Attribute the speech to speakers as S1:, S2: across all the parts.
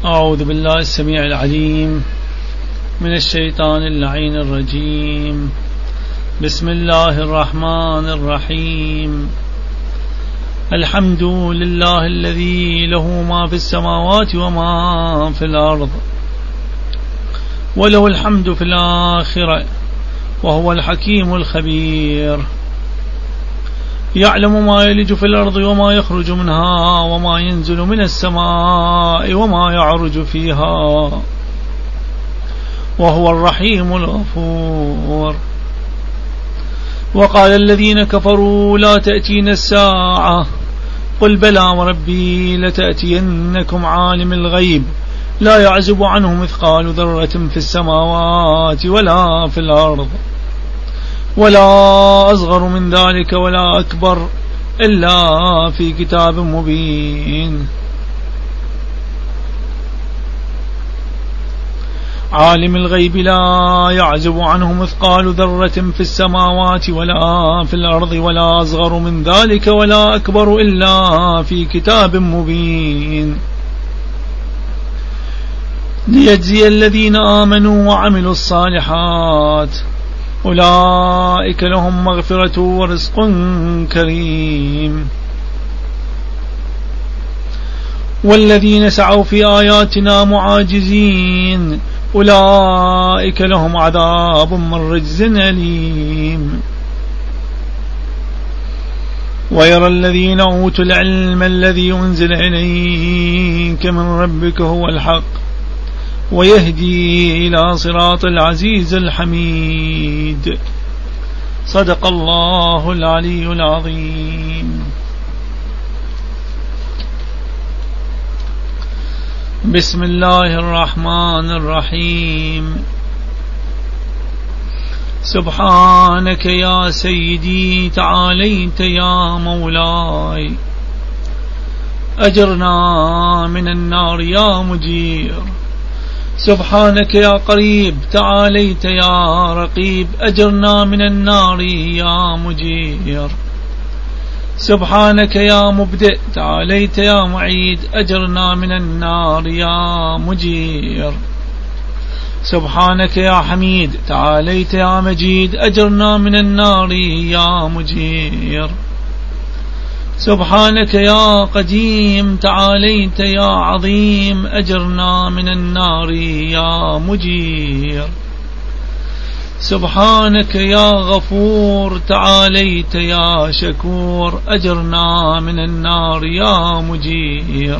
S1: أعوذ بالله السميع العليم من الشيطان اللعين الرجيم. بسم الله الرحمن الرحيم. الحمد لله الذي له ما في السماوات وما في الأرض وله الحمد في الآخرة وهو الحكيم الخبير. يعلم ما يلج في الأرض وما يخرج منها وما ينزل من السماء وما يعرج فيها وهو الرحيم الغفور. وقال الذين كفروا لا تأتينا الساعة قل بلى وربي لتأتينكم عالم الغيب لا يعزب عنه مثقال ذرة في السماوات ولا في الأرض ولا أصغر من ذلك ولا أكبر إلا في كتاب مبين. عالم الغيب لا يعزب عنه مثقال ذرة في السماوات ولا في الأرض ولا أصغر من ذلك ولا أكبر إلا في كتاب مبين. ليجزي الذين آمنوا وعملوا الصالحات أولئك لهم مغفرة ورزق كريم. والذين سعوا في آياتنا معاجزين أولئك لهم عذاب من رجز أليم. ويرى الذين أوتوا العلم الذي أنزل إليك من ربك هو الحق ويهدي إلى صراط العزيز الحميد. صدق الله العلي العظيم. بسم الله الرحمن الرحيم. سبحانك يا سيدي تعاليت يا مولاي أجرنا من النار يا مجير. سبحانك يا قريب تعاليت يا رقيب أجرنا من النار يا مجير. سبحانك يا مبدئ تعاليت يا معيد أجرنا من النار يا مجير. سبحانك يا حميد تعاليت يا مجيد أجرنا من النار يا مجير. سبحانك يا قديم تعاليت يا عظيم أجرنا من النار يا مجير. سبحانك يا غفور تعاليت يا شكور أجرنا من النار يا مجير.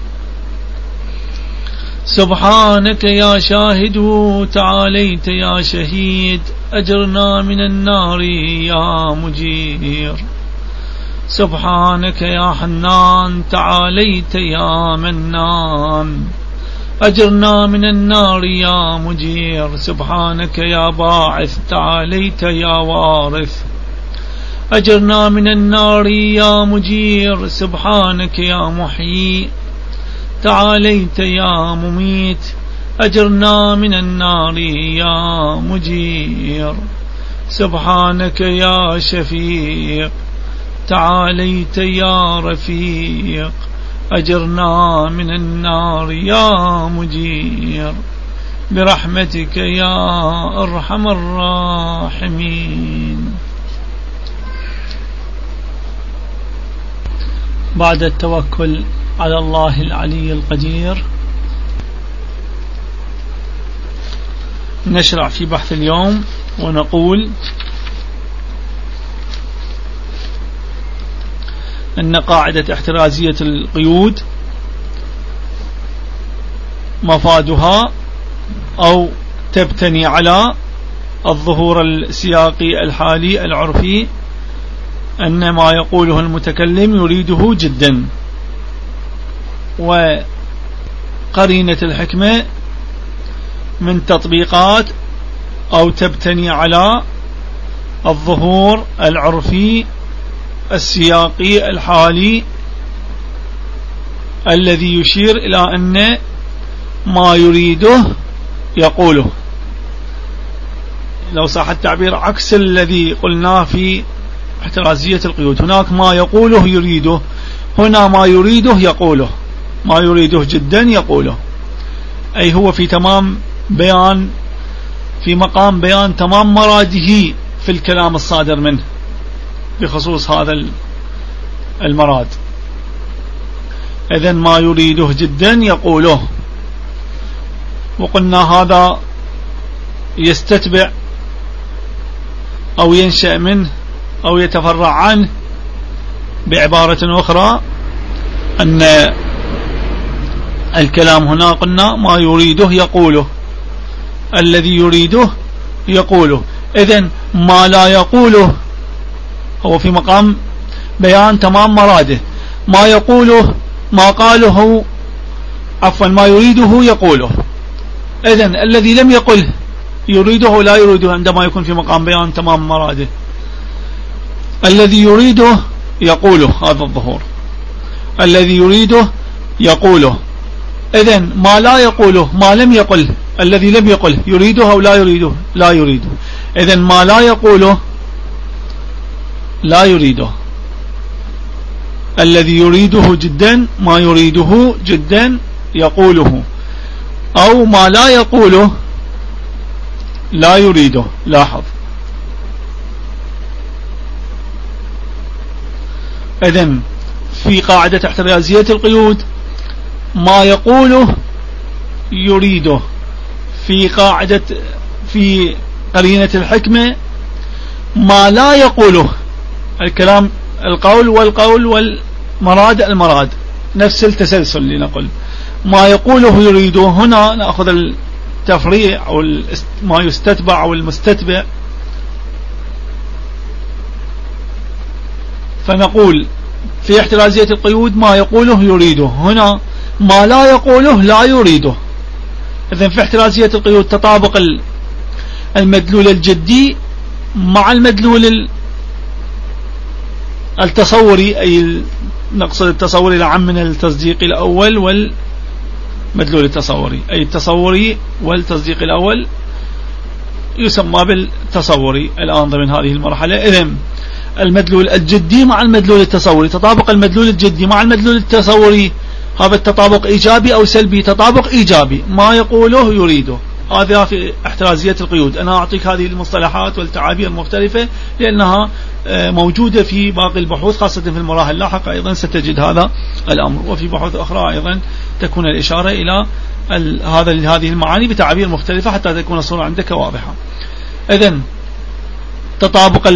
S1: سبحانك يا شاهد تعاليت يا شهيد أجرنا من النار يا مجير. سبحانك يا حنان تعاليت يا منان أجرنا من النار يا مجير. سبحانك يا باعث تعاليت يا وارث أجرنا من النار يا مجير. سبحانك يا محيي تعاليت يا مميت أجرنا من النار يا مجير. سبحانك يا شفيق تعاليت يا رفيق أجرنا من النار يا مجير. برحمتك يا أرحم الراحمين. بعد التوكل على الله العلي القدير نشرع في بحث اليوم ونقول أن قاعدة احترازية القيود مفادها أو تبتني على الظهور السياقي الحالي العرفي أن ما يقوله المتكلم يريده جدا، وقرينة الحكمة من تطبيقات أو تبتني على الظهور العرفي السياقي الحالي الذي يشير إلى أن ما يريده يقوله، لو صح التعبير عكس الذي قلناه في احترازية القيود. هناك ما يقوله يريده، هنا ما يريده يقوله، ما يريده جدا يقوله. أي هو في تمام بيان، في مقام بيان تمام مراده في الكلام الصادر منه بخصوص هذا المراد. إذن ما يريده جدا يقوله. وقلنا هذا يستتبع أو ينشأ منه أو يتفرع عنه بعبارة أخرى أن الكلام هنا قلنا ما يريده يقوله، الذي يريده يقوله. إذن ما لا يقوله هو في مقام بيان تمام مراده، ما يقوله ما قاله عفوا ما يريده يقوله. إذن الذي لم يقله يريده لا يريده عندما يكون في مقام بيان تمام مراده. الذي يريده يقوله، هذا الظهور، الذي يريده يقوله. إذن ما لا يقوله ما لم يقل، الذي لم يقل يريده أو لا يريده؟ لا يريده. إذن ما لا يقوله لا يريده. الذي يريده جدا ما يريده جدا يقوله، أو ما لا يقوله لا يريده. لاحظ. إذن في قاعدة احترازية القيود ما يقوله يريده، في قرينة الحكمة ما لا يقوله، الكلام القول والقول والمراد المراد، نفس التسلسل لنقل. ما يقوله يريده، هنا نأخذ التفريع أو ما يستتبع أو المستتبع، فنقول في احترازية القيود ما يقوله يريده، هنا ما لا يقوله لا يريده. إذن في احترازية القيود تطابق المدلول الجدي مع المدلول التصوري، أي نقصد التصوري العام من التصديق الأول والمدلول التصوري، أي التصوري والتصديق الأول يسمى بالتصوري الآن ضمن هذه المرحلة. إذن المدلول الجدي مع المدلول التصوري، تطابق المدلول الجدي مع المدلول التصوري، هذا التطابق إيجابي أو سلبي؟ تطابق إيجابي. ما يقوله يريده، هذا في احترازية القيود. أنا أعطيك هذه المصطلحات والتعابير المختلفة لأنها موجودة في باقي البحوث، خاصة في المراحل اللاحقة أيضا ستجد هذا الأمر، وفي بحوث أخرى أيضا تكون الإشارة إلى هذه المعاني بتعابير مختلفة حتى تكون الصورة عندك واضحة. إذن تطابق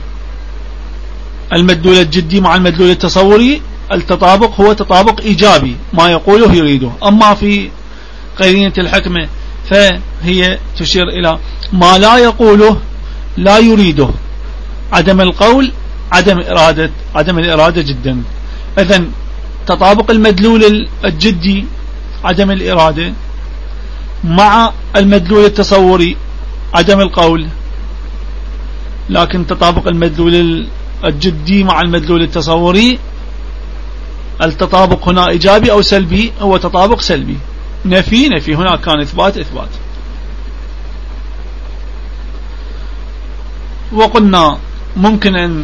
S1: المدلول الجدي مع المدلول التصوري، التطابق هو تطابق إيجابي، ما يقوله يريده. أما في قرينة الحكمة فهي تشير إلى ما لا يقوله لا يريده، عدم القول عدم الإرادة جدا. إذن تطابق المدلول الجدي عدم الإرادة مع المدلول التصوري عدم القول، لكن تطابق المدلول الجدي مع المدلول التصوري التطابق هنا إيجابي أو سلبي؟ هو تطابق سلبي. نفي هناك كان إثبات. وقلنا ممكن أن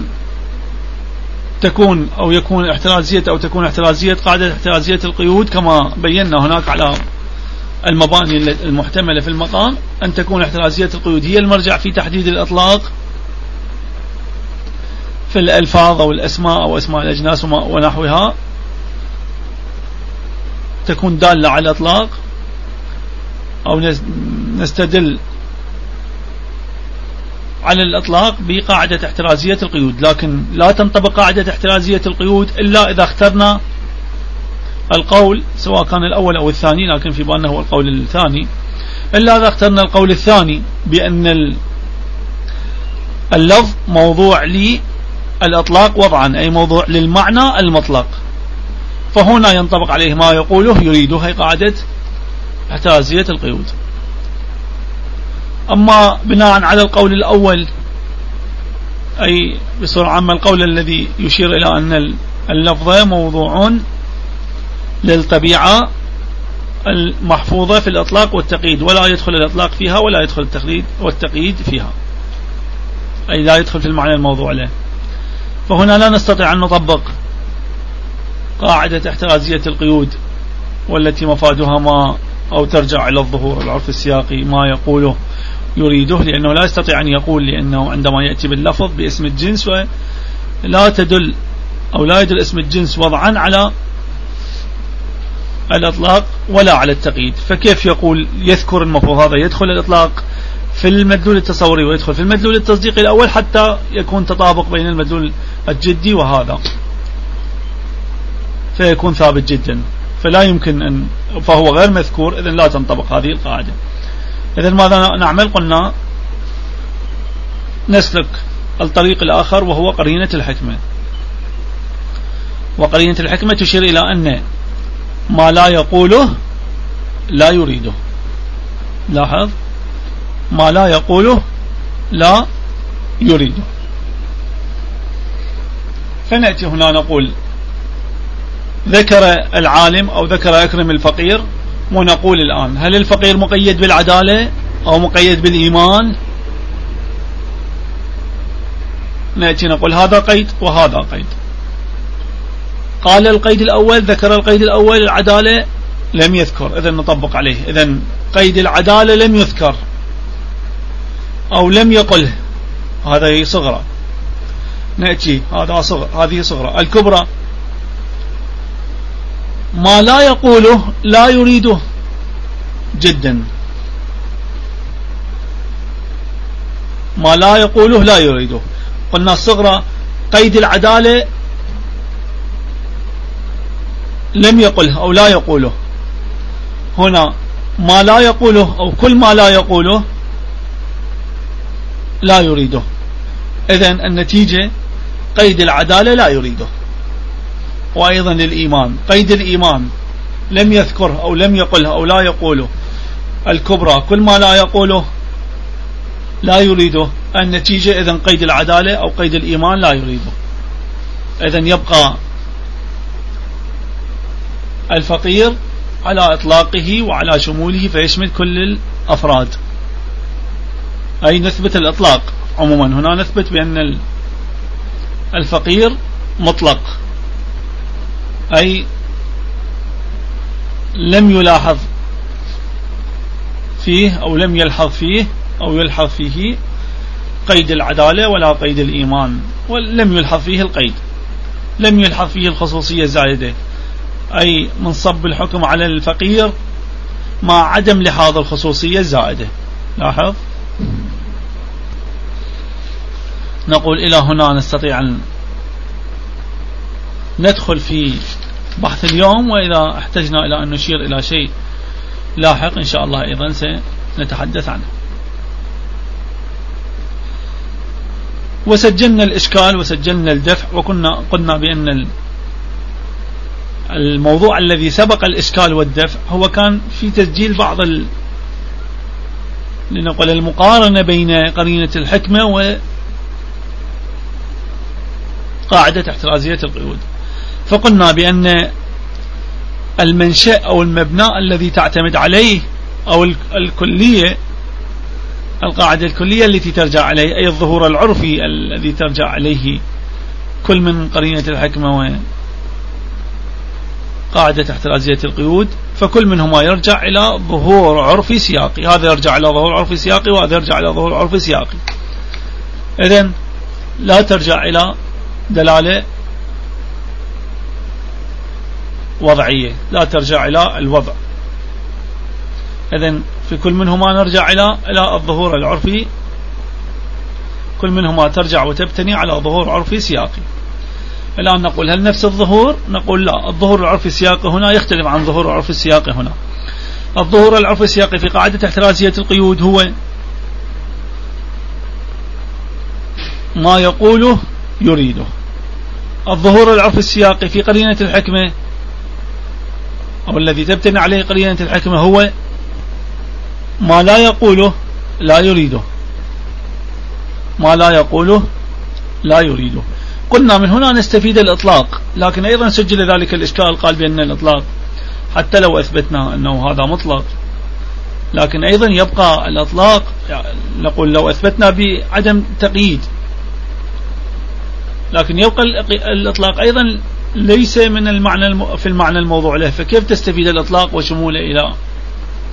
S1: تكون أو يكون احترازية أو تكون احترازية قاعدة احترازية القيود كما بينا هناك على المباني المحتملة في المقام، أن تكون احترازية القيود هي المرجع في تحديد الإطلاق في الألفاظ أو الأسماء أو أسماء الأجناس ونحوها، تكون دالة على الإطلاق، أو نستدل على الإطلاق بقاعدة احترازية القيود. لكن لا تنطبق قاعدة احترازية القيود إلا إذا اخترنا القول، سواء كان الأول أو الثاني، لكن في بالنا هو القول الثاني، إلا إذا اخترنا القول الثاني بأن اللفظ موضوع للإطلاق وضعا، أي موضوع للمعنى المطلق، فهنا ينطبق عليه ما يقوله يريده، هي قاعدة احترازية القيود. أما بناء على القول الأول، أي بصورة عامة القول الذي يشير إلى أن اللفظ موضوع للطبيعة المحفوظة في الإطلاق والتقييد، ولا يدخل الإطلاق فيها ولا يدخل التقييد والتقييد فيها، أي لا يدخل في المعنى الموضوع له، فهنا لا نستطيع أن نطبق قاعدة احترازية القيود والتي مفادها ما أو ترجع إلى الظهور العرف السياقي ما يقوله يريده، لأنه لا يستطيع أن يقول، لأنه عندما يأتي باللفظ باسم الجنس ولا تدل أو لا يدل اسم الجنس وضعا على الإطلاق ولا على التقييد، فكيف يقول يذكر؟ المفروض هذا يدخل الإطلاق في المدلول التصوري ويدخل في المدلول التصديقي الأول حتى يكون تطابق بين المدلول الجدي وهذا، فيكون ثابت جدا، فلا يمكن أن، فهو غير مذكور، إذن لا تنطبق هذه القاعدة. إذن ماذا نعمل؟ قلنا نسلك الطريق الآخر وهو قرينة الحكمة، وقرينة الحكمة تشير إلى أن ما لا يقوله لا يريده. لاحظ، ما لا يقوله لا يريده. فنأتي هنا نقول ذكر العالم أو ذكر أكرم الفقير، ونقول الآن هل الفقير مقيد بالعدالة أو مقيد بالإيمان؟ نأتي نقول هذا قيد وهذا قيد. قال القيد الأول، ذكر القيد الأول العدالة لم يذكر، إذن نطبق عليه، إذن قيد العدالة لم يذكر أو لم يقله، هذا صغرى. نأتي هذا صغرى، هذه صغرى. الكبرى ما لا يقوله لا يريده جدا، ما لا يقوله لا يريده. قلنا الصغرى قيد العدالة لم يقله أو لا يقوله، هنا ما لا يقوله أو كل ما لا يقوله لا يريده، إذن النتيجة قيد العدالة لا يريده. وأيضا للإيمان قيد الإيمان لم يذكره أو لم يقله أو لا يقوله، الكبرى كل ما لا يقوله لا يريده، النتيجة إذن قيد العدالة أو قيد الإيمان لا يريده. إذن يبقى الفقير على إطلاقه وعلى شموله فيشمل كل الأفراد، أي نثبت الإطلاق عموما. هنا نثبت بأن الفقير مطلق، أي لم يلاحظ فيه أو لم يلحظ فيه أو يلحظ فيه قيد العدالة ولا قيد الإيمان، ولم يلحظ فيه القيد، لم يلحظ فيه الخصوصية الزائدة، أي منصب الحكم على الفقير مع عدم لحاظ الخصوصية الزائدة. لاحظ، نقول إلى هنا نستطيع أن ندخل في بحث اليوم، وإذا احتجنا إلى أن نشير إلى شيء لاحق إن شاء الله أيضا سنتحدث عنه. وسجلنا الإشكال وسجلنا الدفع، قلنا بأن الموضوع الذي سبق الإشكال والدفع هو كان في تسجيل بعض لنقول المقارنة بين قرينة الحكمة وقاعدة احترازية القيود. فقلنا بأن المنشأ أو المبنى الذي تعتمد عليه أو الكلية، القاعدة الكلية التي ترجع عليه، أي الظهور العرفي الذي ترجع عليه كل من قرينة الحكمة وقاعدة احترازية القيود، فكل منهما يرجع إلى ظهور عرفي سياقي، هذا يرجع إلى ظهور عرفي سياقي وهذا يرجع إلى ظهور عرفي سياقي. إذن لا ترجع إلى دلالة وضعية، لا ترجع إلى الوضع. إذن في كل منهما نرجع إلى الظهور العرفي، كل منهما ترجع وتبتني على ظهور عرفي سياقي. الآن نقول هل نفس الظهور؟ نقول لا، الظهور العرفي السياقي هنا يختلف عن ظهور العرفي السياقي هنا. الظهور العرفي السياقي في قاعدة احترازية القيود هو ما يقوله يريده. الظهور العرفي السياقي في قرينة الحكمة أو الذي تبتني عليه قرينة الحكمة هو ما لا يقوله لا يريده، ما لا يقوله لا يريده. قلنا من هنا نستفيد الإطلاق، لكن أيضا سجل ذلك الإشكال، قال بأن الإطلاق حتى لو أثبتنا أنه هذا مطلق، لكن أيضا يبقى الإطلاق، يعني نقول لو أثبتنا بعدم تقييد، لكن يبقى الإطلاق أيضا ليس من المعنى في المعنى الموضوع له، فكيف تستفيد الإطلاق وشموله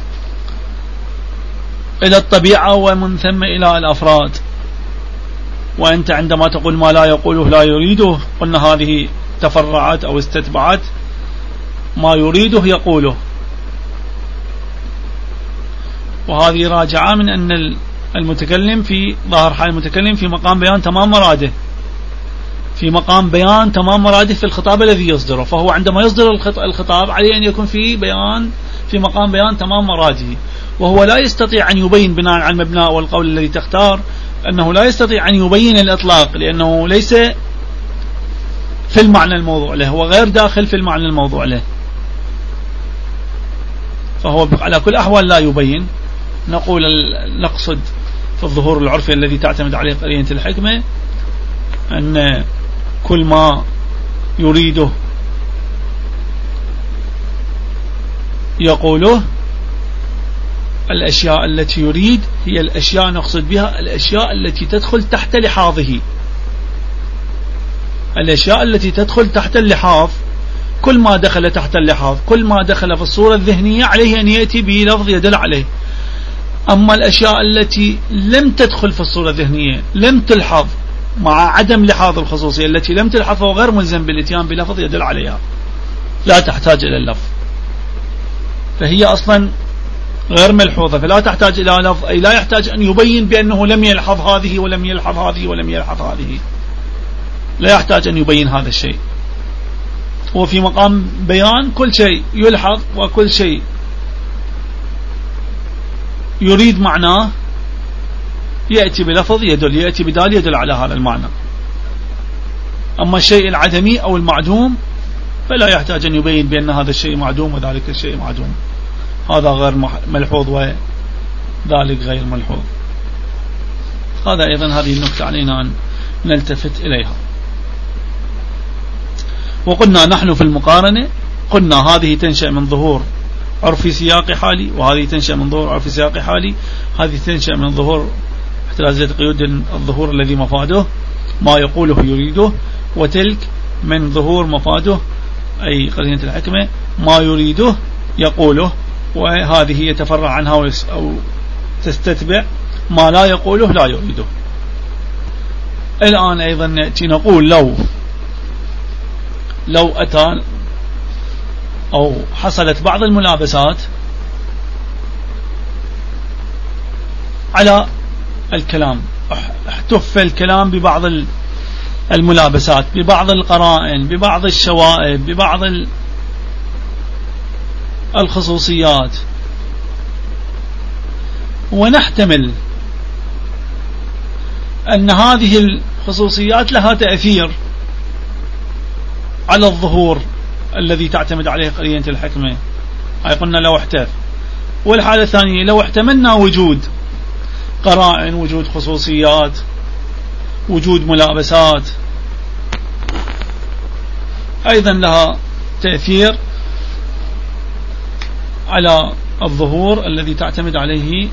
S1: إلى الطبيعة ومن ثم إلى الأفراد. وأنت عندما تقول ما لا يقوله لا يريده، قلنا هذه تفرعت أو استتبعت ما يريده يقوله، وهذه راجعة من أن المتكلم في ظاهر حال المتكلم في مقام بيان تمام مراده، في مقام بيان تمام مراده في الخطاب الذي يصدره، فهو عندما يصدر الخطاب عليه أن يكون في مقام بيان تمام مراده، وهو لا يستطيع أن يبين بناء على المبنى والقول الذي تختار أنه لا يستطيع أن يبين الإطلاق، لأنه ليس في المعنى الموضوع له، هو غير داخل في المعنى الموضوع له، فهو على كل أحوال لا يبين. نقصد في الظهور العرفي الذي تعتمد عليه قرينة الحكمة أن كل ما يريده يقوله. الأشياء التي يريد هي الأشياء نقصد بها الأشياء التي تدخل تحت لحاظه، الأشياء التي تدخل تحت اللحاظ، كل ما دخل تحت اللحاظ، كل ما دخل في الصورة الذهنية عليه أن يأتي بلفظ يدل عليه. أما الأشياء التي لم تدخل في الصورة الذهنية، لم تلحظ مع عدم لحاظ الخصوصية التي لم تلحظ، فهو غير ملزم بالاتيان بلفظ يدل عليها، لا تحتاج إلى اللفظ، فهي أصلا غير ملحوظة، فلا تحتاج إلى لفظ، أي لا يحتاج أن يبين بأنه لم يلحظ هذه ولم يلحظ هذه ولم يلحظ هذه، لا يحتاج أن يبين هذا الشيء. وفي مقام بيان كل شيء يلحظ وكل شيء يريد معناه يأتي بلفظ يدل، يأتي بدال يدل على هذا المعنى. أما الشيء العدمي أو المعدوم فلا يحتاج أن يبين بأن هذا الشيء معدوم وذلك الشيء معدوم، هذا غير ملحوظ وذلك غير ملحوظ. هذا أيضا هذه النقطة علينا أن نلتفت إليها. وقلنا نحن في المقارنة قلنا هذه تنشأ من ظهور عرفي سياقي حالي، وهذه تنشأ من ظهور عرفي سياقي حالي، هذه تنشأ من ظهور احترازية قيود الظهور الذي مفاده ما يقوله يريده، وتلك من ظهور مفاده أي قرينة الحكمة ما يريده يقوله، وهذه يتفرع عنها أو تستتبع ما لا يقوله لا يريده. الآن أيضا نأتي نقول لو أتى أو حصلت بعض الملابسات على الكلام، احتف الكلام ببعض الملابسات، ببعض القرائن، ببعض الشوائب، ببعض الخصوصيات، ونحتمل أن هذه الخصوصيات لها تأثير على الظهور الذي تعتمد عليه قرينة الحكمة، أي قلنا لو احتف. والحالة الثانية لو احتملنا وجود قرائن، وجود خصوصيات، وجود ملابسات، أيضا لها تأثير على الظهور الذي تعتمد عليه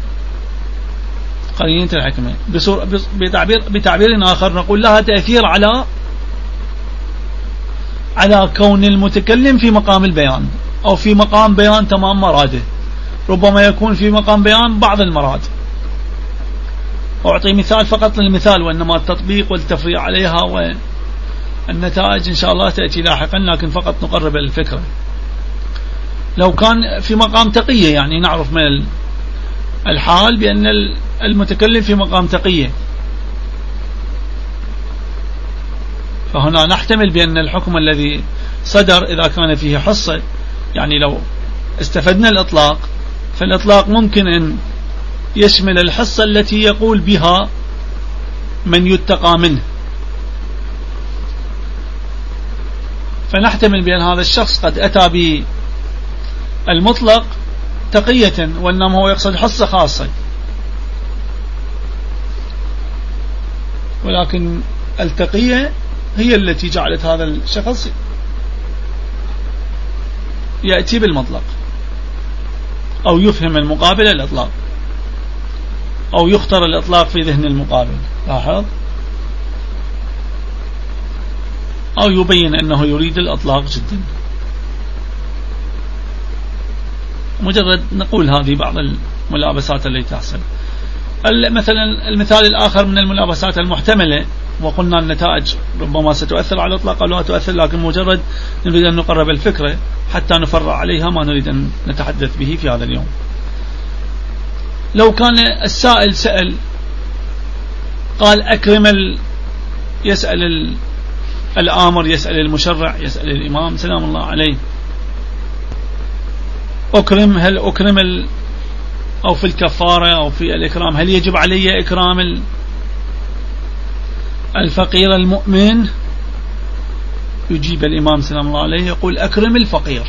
S1: قرينة الحكمة. بتعبير آخر نقول لها تأثير على كون المتكلم في مقام البيان أو في مقام بيان تمام مراده، ربما يكون في مقام بيان بعض المراد. أعطي مثال فقط للمثال، وإنما التطبيق والتفريع عليها والنتائج إن شاء الله تأتي لاحقا، لكن فقط نقرب الفكرة. لو كان في مقام تقية، يعني نعرف من الحال بأن المتكلم في مقام تقية، فهنا نحتمل بأن الحكم الذي صدر إذا كان فيه حصة، يعني لو استفدنا الإطلاق، فالإطلاق ممكن أن يشمل الحصة التي يقول بها من يتقى منه، فنحتمل بأن هذا الشخص قد أتى بالمطلق تقية، وإنما هو يقصد حصة خاصة، ولكن التقية هي التي جعلت هذا الشخص يأتي بالمطلق، أو يفهم المقابل الإطلاق، أو يختار الإطلاق في ذهن المقابل، لاحظ، أو يبين أنه يريد الإطلاق جدا. مجرد نقول هذه بعض الملابسات التي تحصل. مثلا المثال الآخر من الملابسات المحتملة، وقلنا النتائج ربما ستؤثر على الإطلاق أو لا تؤثر، لكن مجرد نريد أن نقرب الفكرة حتى نفرع عليها ما نريد أن نتحدث به في هذا اليوم. لو كان السائل سأل قال أكرم يسأل الآمر، يسأل المشرع، يسأل الإمام سلام الله عليه، أكرم، هل أكرم أو في الكفارة أو في الإكرام هل يجب علي إكرام الفقير المؤمن؟ يجيب الإمام سلام الله عليه يقول أكرم الفقير.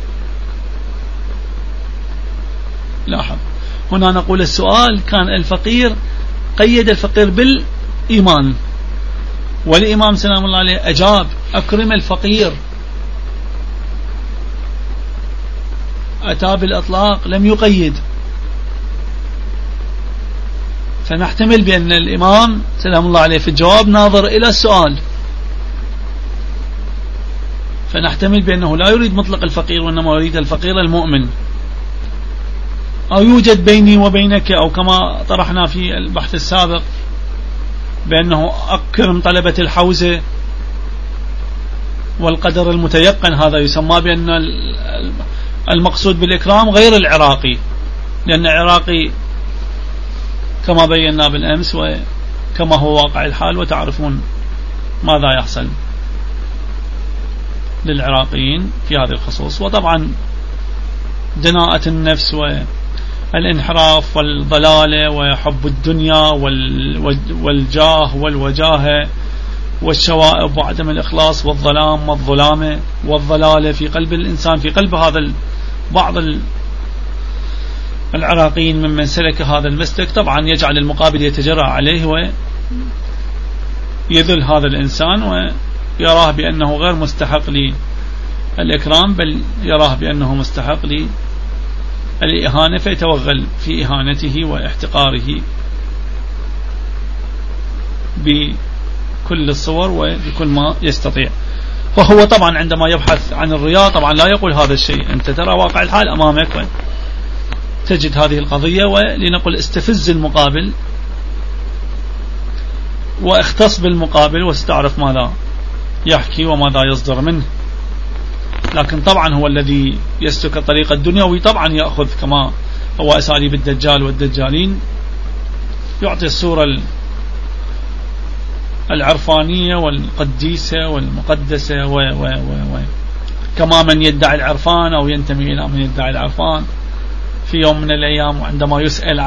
S1: لاحظ هنا نقول السؤال كان الفقير، قيد الفقير بالإيمان، والإمام سلام الله عليه أجاب أكرم الفقير، أتى بالإطلاق لم يقيد. فنحتمل بأن الإمام سلام الله عليه في الجواب ناظر إلى السؤال، فنحتمل بأنه لا يريد مطلق الفقير وإنما يريد الفقير المؤمن. أو يوجد بيني وبينك، أو كما طرحنا في البحث السابق بأنه أكرم طلبة الحوزة والقدر المتيقن، هذا يسمى بأن المقصود بالإكرام غير العراقي، لأن العراقي كما بينا بالأمس وكما هو واقع الحال وتعرفون ماذا يحصل للعراقيين في هذه الخصوص. وطبعا دناءة النفس والانحراف والضلالة وحب الدنيا والجاه والوجاهة والشوائب وعدم الإخلاص والظلام والظلامة والضلالة في قلب الإنسان، في قلب هذا بعض العراقيين ممن سلك هذا المسلك، طبعا يجعل المقابل يتجرأ عليه ويذل هذا الإنسان ويراه بأنه غير مستحق للإكرام، بل يراه بأنه مستحق للإهانة، فيتوغل في إهانته واحتقاره بكل الصور وبكل ما يستطيع. وهو طبعا عندما يبحث عن الرياء طبعا لا يقول هذا الشيء، أنت ترى واقع الحال أمامك تجد هذه القضية، ولنقل استفز المقابل واختص بالمقابل واستعرف ماذا يحكي وماذا يصدر منه. لكن طبعا هو الذي يسلك الطريق الدنيوي طبعا يأخذ كما هو أساليب الدجال والدجالين، يعطي الصورة العرفانية والقديسة والمقدسة كما من يدعي العرفان أو ينتمي إلى من يدعي العرفان. في يوم من الأيام عندما يسأل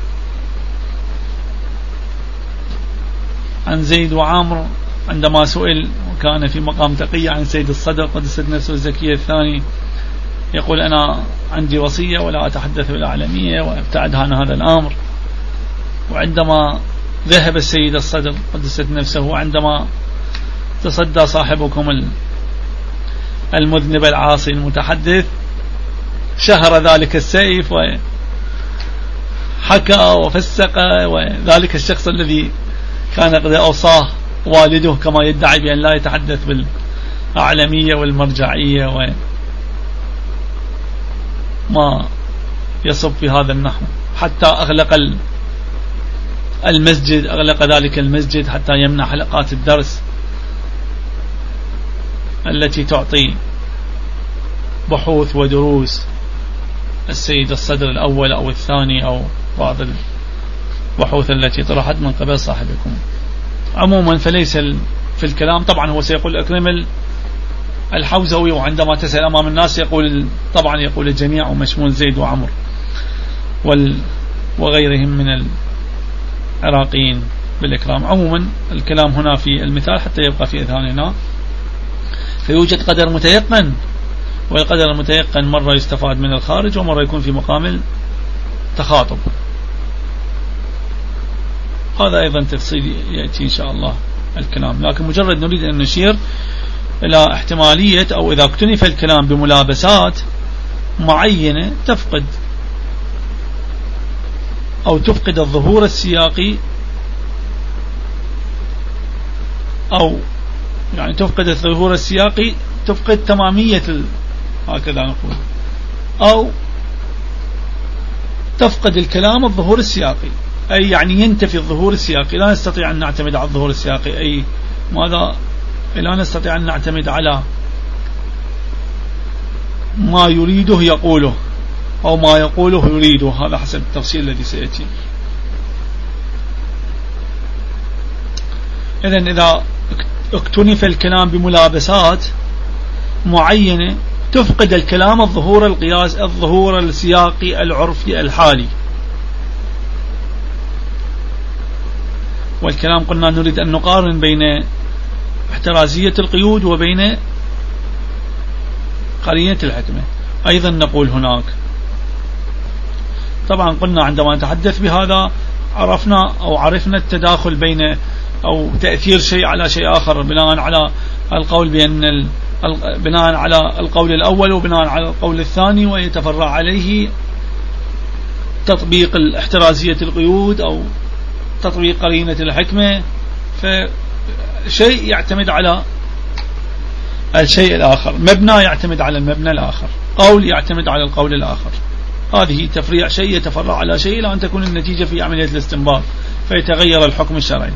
S1: عن زيد وعامر، عندما سئل وكان في مقام تقية عن سيد الصدر قدست نفسه الزكية الثاني، يقول أنا عندي وصية ولا أتحدث بالأعلمية وابتعد عن هذا الأمر. وعندما ذهب السيد الصدر قدست نفسه، وعندما تصدى صاحبكم المذنب العاصي المتحدث شهر ذلك السيف وحكى وفسق، وذلك الشخص الذي كان قد أوصاه والده كما يدعي بأن لا يتحدث بالأعلمية والمرجعية وما يصب في هذا النحو، حتى أغلق المسجد، أغلق ذلك المسجد حتى يمنع حلقات الدرس التي تعطي بحوث ودروس السيد الصدر الأول أو الثاني أو بعض البحوث التي طرحت من قبل صاحبكم. عموما فليس في الكلام، طبعا هو سيقول أكرم الحوزوي، وعندما تسأل أمام الناس يقول طبعا يقول الجميع ومشمول زيد وعمر وغيرهم من العراقيين بالإكرام. عموما الكلام هنا في المثال حتى يبقى في أذهاننا. فيوجد قدر متيقن، والقدر المتيقن مرة يستفاد من الخارج ومرة يكون في مقام تخاطب. هذا أيضا تفصيل يأتي إن شاء الله الكلام، لكن مجرد نريد أن نشير إلى احتمالية أو إذا اكتنف الكلام بملابسات معينة تفقد الظهور السياقي، أو يعني تفقد الظهور السياقي، تفقد تمامية هكذا نقول، أو تفقد الكلام الظهور السياقي، أي يعني ينتفي الظهور السياقي، لا نستطيع أن نعتمد على الظهور السياقي، أي ماذا؟ لا نستطيع أن نعتمد على ما يريده يقوله أو ما يقوله يريده، هذا حسب التفصيل الذي سيأتي. إذن إذا اكتنف الكلام بملابسات معينة تفقد الكلام الظهور القياس، الظهور السياقي العرفي الحالي. والكلام قلنا نريد أن نقارن بين احترازية القيود وبين قرينة الحكمة. أيضا نقول هناك، طبعا قلنا عندما نتحدث بهذا عرفنا التداخل بين أو تأثير شيء على شيء آخر بناء على القول بأن بناء على القول الأول وبناء على القول الثاني، ويتفرع عليه تطبيق احترازية القيود أو تطبيق قرينة الحكمة. فشيء يعتمد على الشيء الآخر، مبنى يعتمد على المبنى الآخر، قول يعتمد على القول الآخر. هذه تفريع شيء يتفرع على شيء إلى أن تكون النتيجة في عملية الاستنباط فيتغير الحكم الشرعي.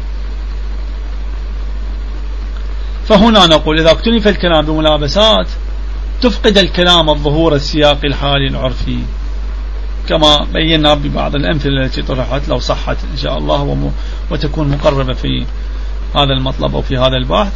S1: فهنا نقول إذا اكتنف الكلام بملابسات تفقد الكلام الظهور السياقي الحالي العرفي، كما بينا ببعض الأمثلة التي طرحت لو صحت إن شاء الله وتكون مقربة في هذا المطلب أو في هذا البحث.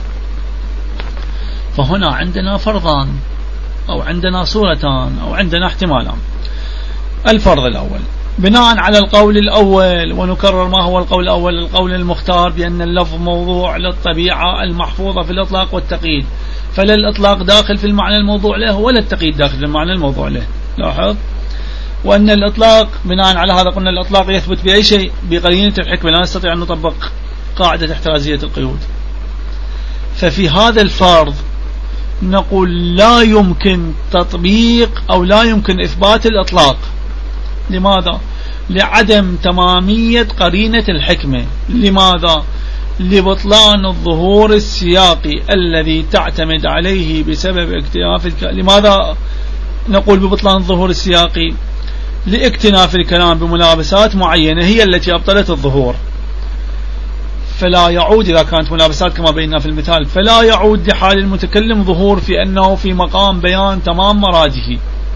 S1: فهنا عندنا فرضان أو عندنا صورتان أو عندنا احتمالان. الفرض الأول بناء على القول الأول، ونكرر ما هو القول الأول، القول المختار بأن اللفظ موضوع للطبيعة المحفوظة في الإطلاق والتقييد، فلا الإطلاق داخل في المعنى الموضوع له ولا التقييد داخل في المعنى الموضوع له. لاحظ، وأن الإطلاق بناء على هذا قلنا الإطلاق يثبت بأي شيء؟ بقرينة الحكمة، لا نستطيع أن نطبق قاعدة احترازية القيود. ففي هذا الفرض نقول لا يمكن تطبيق أو لا يمكن إثبات الإطلاق. لماذا؟ لعدم تمامية قرينة الحكمة. لماذا؟ لبطلان الظهور السياقي الذي تعتمد عليه بسبب اكتناف لماذا نقول ببطلان الظهور السياقي؟ لاكتناف الكلام بملابسات معينة هي التي أبطلت الظهور. فلا يعود إذا كانت ملابسات كما بينا في المثال، فلا يعود لحال المتكلم ظهور في أنه في مقام بيان تمام مراده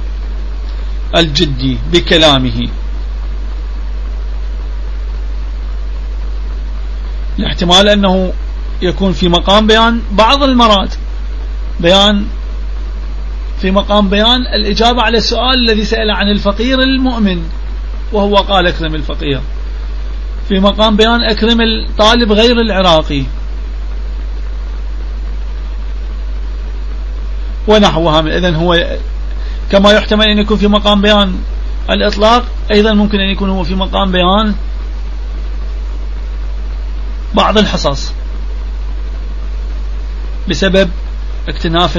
S1: الجدي بكلامه، الاحتمال أنه يكون في مقام بيان بعض المراد، بيان في مقام بيان الإجابة على السؤال الذي سأل عن الفقير المؤمن وهو قال أكرم الفقير، في مقام بيان أكرم الطالب غير العراقي ونحوها. إذن هو كما يحتمل أن يكون في مقام بيان الإطلاق، أيضا ممكن أن يكون هو في مقام بيان بعض الحصص بسبب اكتناف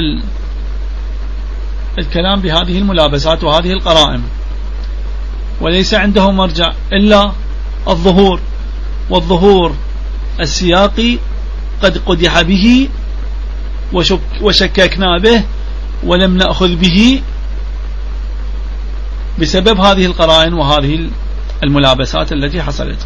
S1: الكلام بهذه الملابسات وهذه القرائن، وليس عنده مرجع إلا الظهور، والظهور السياقي قد قدح به وشككنا به ولم نأخذ به بسبب هذه القرائن وهذه الملابسات التي حصلت.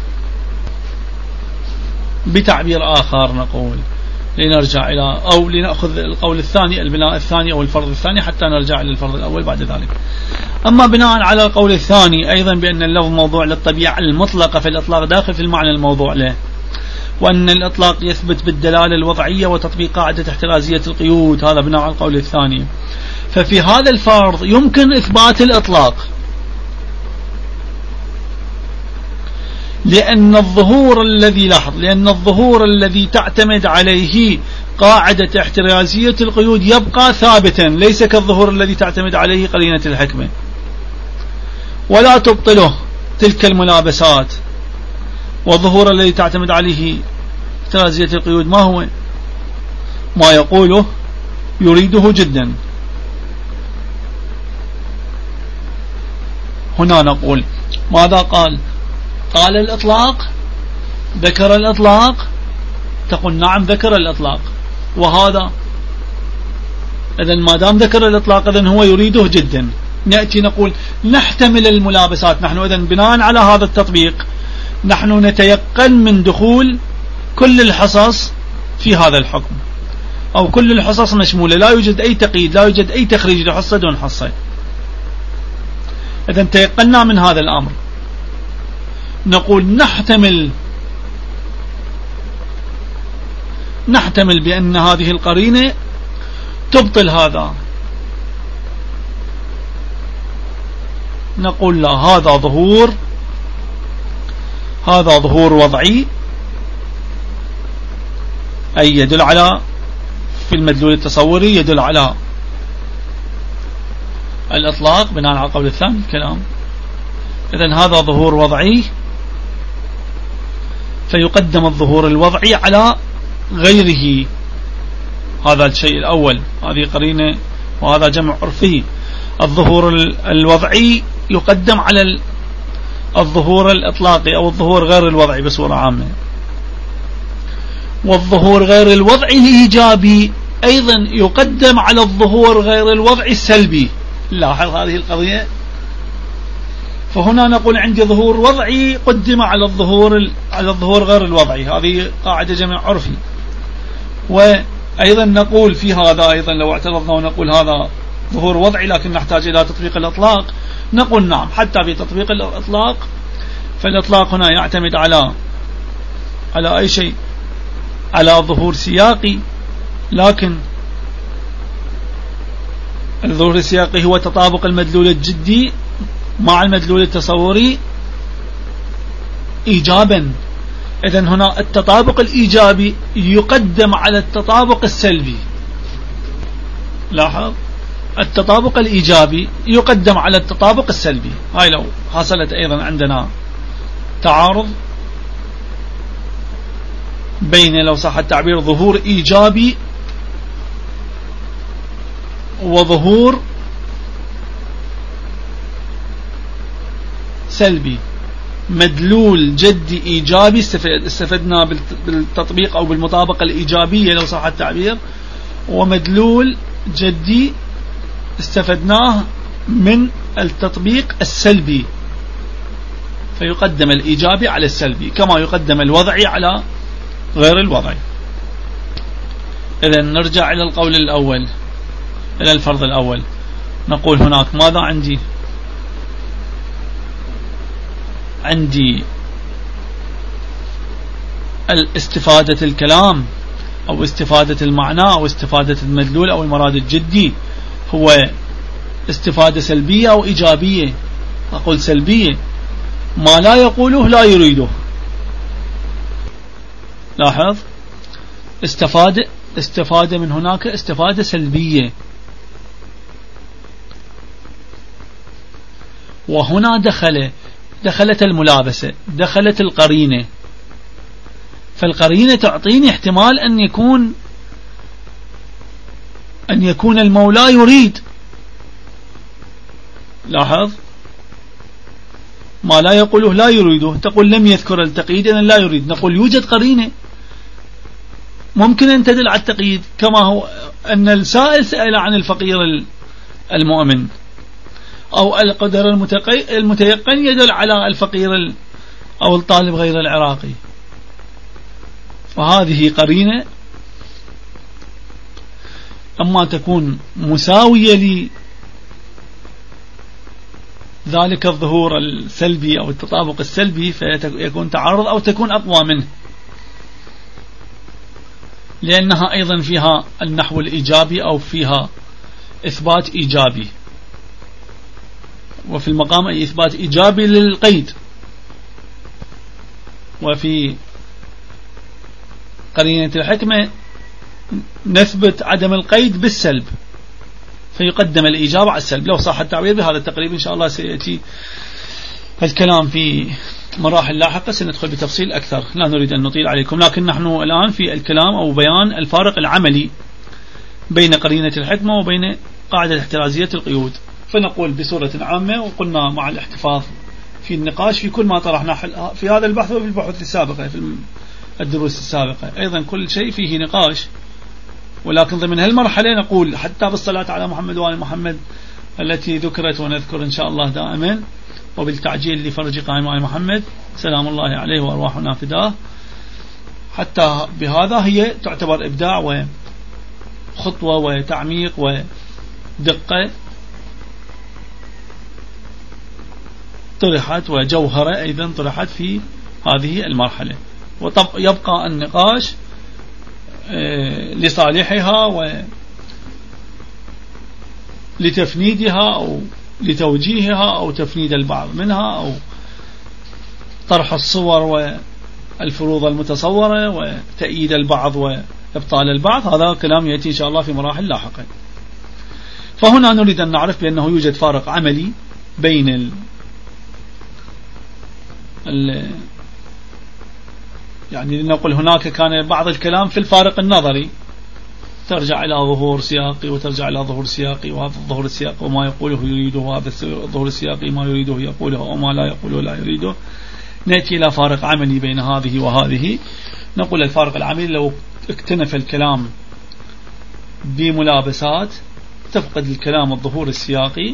S1: بتعبير آخر نقول لنرجع إلى أو لنأخذ القول الثاني، البناء الثاني أو الفرض الثاني حتى نرجع إلى الفرض الأول بعد ذلك. أما بناء على القول الثاني أيضا بأن اللفظ موضوع للطبيعة المطلقة في الإطلاق داخل في المعنى الموضوع له، وأن الإطلاق يثبت بالدلالة الوضعية وتطبيق قاعدة احترازية القيود، هذا بناء على القول الثاني. ففي هذا الفرض يمكن إثبات الإطلاق، لأن الظهور الذي تعتمد عليه قاعدة احترازية القيود يبقى ثابتا، ليس كالظهور الذي تعتمد عليه قرينة الحكمة، ولا تبطله تلك الملابسات. والظهور الذي تعتمد عليه احترازية القيود ما هو؟ ما يقوله يريده جدا. هنا نقول ماذا قال؟ قال الإطلاق، ذكر الإطلاق، تقول نعم ذكر الإطلاق، وهذا إذن ما دام ذكر الإطلاق إذن هو يريده جدا، نأتي نقول نحتمل الملابسات. نحن إذن بناء على هذا التطبيق نحن نتيقن من دخول كل الحصص في هذا الحكم، أو كل الحصص مشمولة، لا يوجد أي تقييد، لا يوجد أي تخريج لحصة دون حصة. إذن تيقنا من هذا الأمر، نقول نحتمل بأن هذه القرينة تبطل هذا. نقول لا، هذا ظهور وضعي، أي يدل على في المدلول التصوري يدل على الإطلاق بناء على القول الثاني الكلام. إذن هذا ظهور وضعي، فيقدم الظهور الوضعي على غيره. هذا الشيء الأول، هذه قرينة وهذا جمع عرفي. الظهور الوضعي يقدم على الظهور الإطلاقي أو الظهور غير الوضعي بصورة عامة. والظهور غير الوضعي الإيجابي أيضا يقدم على الظهور غير الوضعي السلبي. لاحظ هذه القضية. فهنا نقول عندي ظهور وضعي قدم على الظهور غير الوضعي، هذه قاعدة جمع عرفي. وأيضا نقول في هذا أيضا لو اعترضنا ونقول هذا ظهور وضعي لكن نحتاج إلى تطبيق الإطلاق، نقول نعم، حتى في تطبيق الإطلاق فالإطلاق هنا يعتمد على أي شيء، على ظهور سياقي، لكن الظهور السياقي هو تطابق المدلول الجدي مع المدلول التصوري إيجابا. إذن هنا التطابق الإيجابي يقدم على التطابق السلبي. لاحظ، التطابق الإيجابي يقدم على التطابق السلبي. هاي لو حصلت أيضا عندنا تعارض بين، لو صح التعبير، ظهور إيجابي وظهور سلبي، مدلول جدي إيجابي استفدنا بالتطبيق أو بالمطابقة الإيجابية لو صح التعبير، ومدلول جدي استفدناه من التطبيق السلبي، فيقدم الإيجابي على السلبي كما يقدم الوضعي على غير الوضعي. إذن نرجع إلى القول الأول، إلى الفرض الأول. نقول هناك ماذا عندي الاستفادة الكلام أو استفادة المعنى أو استفادة المدلول أو المراد الجدي هو استفادة سلبية أو إيجابية. أقول سلبية، ما لا يقوله لا يريده. لاحظ، استفادة من هناك استفادة سلبية. وهنا دخلت الملابسة، دخلت القرينة. فالقرينة تعطيني احتمال أن يكون المولى يريد. لاحظ، ما لا يقوله لا يريده، تقول لم يذكر التقييد إذن لا يريد. نقول يوجد قرينة ممكن أن تدل على التقييد، كما هو أن السائل سأل عن الفقير المؤمن، أو القدر المتيقن يدل على الفقير أو الطالب غير العراقي. فهذه قرينة أما تكون مساوية لذلك الظهور السلبي أو التطابق السلبي فيكون تعارض، أو تكون أقوى منه، لأنها أيضا فيها النحو الإيجابي أو فيها إثبات إيجابي، وفي المقام أي إثبات إيجابي للقيد. وفي قرينة الحكمة نثبت عدم القيد بالسلب، فيقدم الإيجاب على السلب لو صح التعبير بهذا التقريب. إن شاء الله سيأتي الكلام في مراحل لاحقة، سندخل بتفصيل أكثر، لا نريد أن نطيل عليكم، لكن نحن الآن في الكلام أو بيان الفارق العملي بين قرينة الحكمة وبين قاعدة احترازية القيود. فنقول بصورة عامة، وقلنا مع الاحتفاظ في النقاش في كل ما طرحنا في هذا البحث وفي البحوث السابقة في الدروس السابقة أيضا كل شيء فيه نقاش، ولكن ضمن هالمرحلة نقول حتى بالصلاة على محمد وآل محمد التي ذكرت ونذكر إن شاء الله دائما، وبالتعجيل لفرج قائم آل محمد سلام الله عليه وأرواحنا فداه. حتى بهذا هي تعتبر إبداع وخطوة وتعميق ودقة طرحت، وجوهرة أيضا طرحت في هذه المرحلة. ويبقى النقاش لصالحها ولتفنيدها أو لتوجيهها أو تفنيد البعض منها أو طرح الصور والفروض المتصورة وتأييد البعض وإبطال البعض. هذا كلام يأتي إن شاء الله في مراحل لاحقة. فهنا نريد أن نعرف بأنه يوجد فارق عملي بين يعني نقول هناك كان بعض الكلام في الفارق النظري، ترجع إلى ظهور سياقي وترجع إلى ظهور سياقي، وهذا الظهور السياقي وما يقوله يريده، وهذا الظهور السياقي ما يريده يقوله وما لا يقوله لا يريده. نأتي إلى فارق عملي بين هذه وهذه. نقول الفارق العملي لو اكتنف الكلام بملابسات تفقد الكلام الظهور السياقي.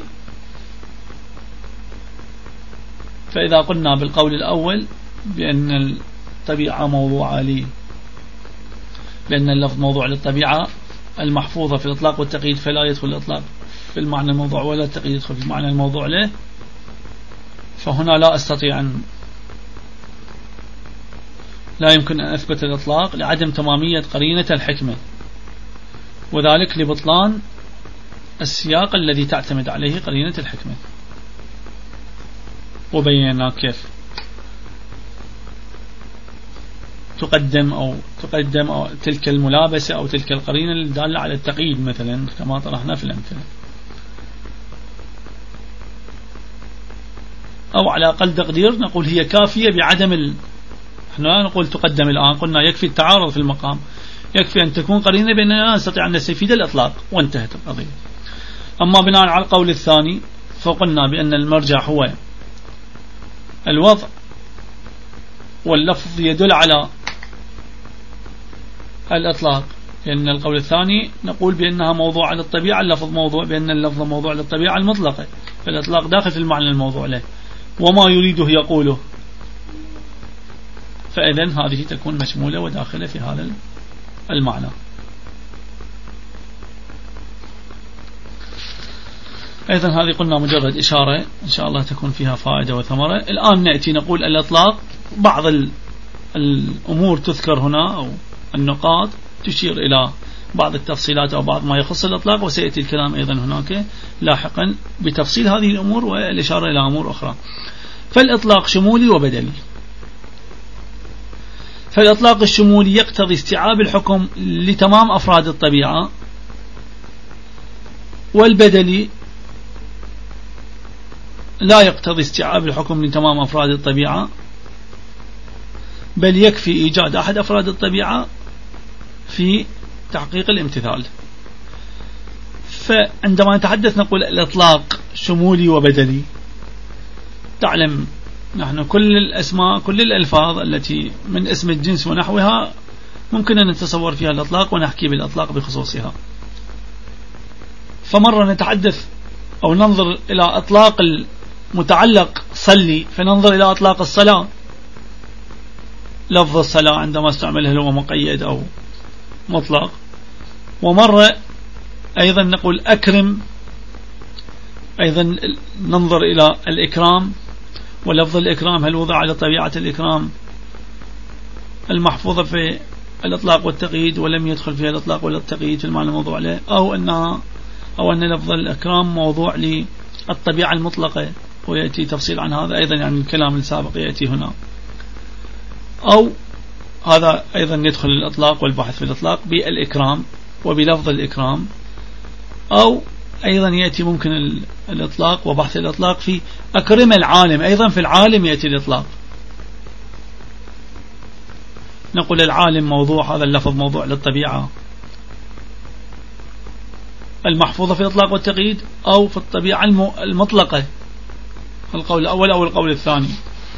S1: فإذا قلنا بالقول الأول بأن الطبيعة موضوعة بأن اللفظ موضوع للطبيعة المحفوظة في الإطلاق والتقييد، فلا يدخل الإطلاق في المعنى الموضوع ولا التقييد يدخل في المعنى الموضوع له. فهنا لا يمكن أن أثبت الإطلاق لعدم تمامية قرينة الحكمة، وذلك لبطلان السياق الذي تعتمد عليه قرينة الحكمة. وبينا كيف تقدم أو تلك الملابسة أو تلك القرينة الدالة على التقييد مثلا كما طرحنا في الأمثلة، أو على أقل تقدير نقول هي كافية بعدم احنا نقول تقدم الآن، قلنا يكفي التعارض في المقام، يكفي أن تكون قرينة بأننا نستطيع أن نستفيد الإطلاق وانتهت القضية. أما بناء على القول الثاني فقلنا بأن المرجع هو الوضع واللفظ يدل على الإطلاق، لأن القول الثاني نقول بأنها موضوع على الطبيعة، اللفظ موضوع بأن اللفظ موضوع للطبيعة المطلقة، فالإطلاق داخل في المعنى الموضوع له وما يريده يقوله، فإذن هذه تكون مشمولة وداخلة في هذا المعنى. أيضا هذه قلنا مجرد إشارة إن شاء الله تكون فيها فائدة وثمرة. الآن نأتي نقول الإطلاق، بعض الأمور تذكر هنا أو النقاط تشير إلى بعض التفصيلات أو بعض ما يخص الإطلاق، وسيأتي الكلام أيضا هناك لاحقا بتفصيل هذه الأمور والإشارة إلى أمور أخرى. فالإطلاق شمولي وبدلي. فالإطلاق الشمولي يقتضي استيعاب الحكم لتمام أفراد الطبيعة، والبدلي لا يقتضي استيعاب الحكم لتمام أفراد الطبيعة، بل يكفي إيجاد أحد أفراد الطبيعة في تحقيق الامتثال. فعندما نتحدث نقول الإطلاق شمولي وبدلي، تعلم نحن كل الأسماء كل الألفاظ التي من اسم الجنس ونحوها ممكن أن نتصور فيها الإطلاق ونحكي بالإطلاق بخصوصها. فمرة نتحدث أو ننظر إلى إطلاق المتعلق صلي فننظر إلى إطلاق الصلاة، لفظ الصلاة عندما استعمله هو مقيد أو مطلق. ومرة أيضا نقول أكرم، أيضا ننظر إلى الإكرام، ولفظ الإكرام هل وضع على طبيعة الإكرام المحفوظة في الإطلاق والتقييد ولم يدخل فيها الإطلاق ولا التقييد في المعنى الموضوع له، أو أن لفظ الإكرام موضوع للطبيعة المطلقة، ويأتي تفصيل عن هذا أيضا، يعني الكلام السابق يأتي هنا. أو هذا أيضا يدخل الإطلاق والبحث في الإطلاق بالإكرام وبلفظ الإكرام. أو أيضا يأتي ممكن الإطلاق وبحث الإطلاق في أكرم العالم، أيضا في العالم يأتي الإطلاق، نقول العالم موضوع، هذا اللفظ موضوع للطبيعة المحفوظة في الإطلاق والتقييد أو في الطبيعة المطلقة، القول الأول أو القول الثاني.